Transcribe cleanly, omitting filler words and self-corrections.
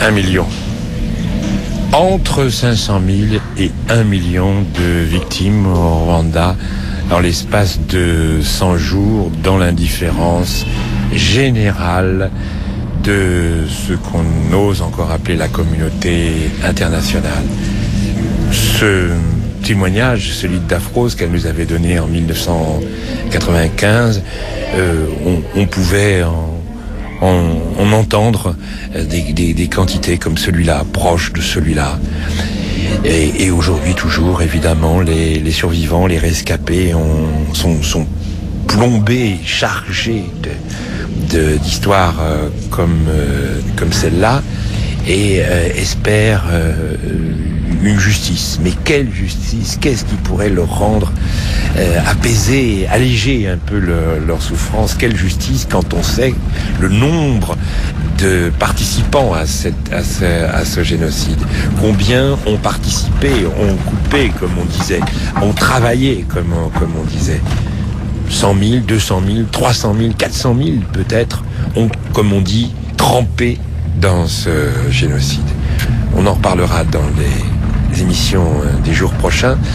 1 million. Entre 500 000 et 1 million de victimes au Rwanda dans l'espace de 100 jours, dans l'indifférence générale de ce qu'on ose encore appeler la communauté internationale. Ce témoignage, celui de Daphrose qu'elle nous avait donné en 1995, on pouvait en entendre des quantités comme celui-là, proches de celui-là. Et aujourd'hui, toujours, évidemment, les survivants, les rescapés sont plombés, chargés d'histoires comme celle-là, et espèrent une justice. Mais quelle justice? Qu'est-ce qui pourrait leur rendre apaiser, alléger un peu leur souffrance? Quelle justice quand on sait le nombre de participants à ce génocide? Combien ont participé, ont coupé, comme on disait, ont travaillé, comme on disait? 100 000, 200 000, 300 000, 400 000 peut-être ont, comme on dit, trempé dans ce génocide. On en reparlera dans les émissions des jours prochains.